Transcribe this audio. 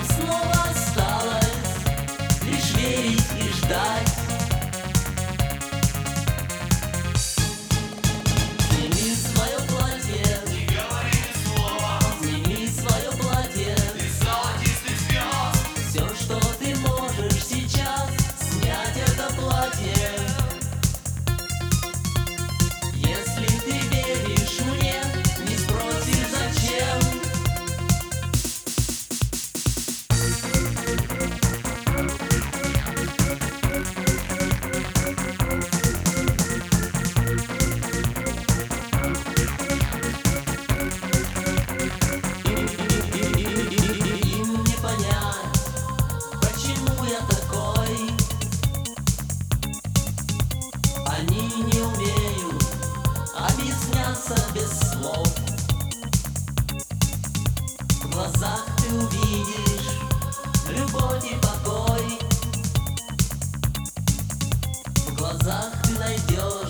Нам снова осталось лишь верить и ждать. Сними свое платье, Не говори ни слова, сними свое платье. из золотистых звезд. Все, что ты можешь сейчас, снять это платье. Если ты веришь мне, не спросишь зачем. Им не понять, почему я такой. Они не умеют объясняться без слов. В глазах ты увидишь любовь и покой. В глазах ты найдешь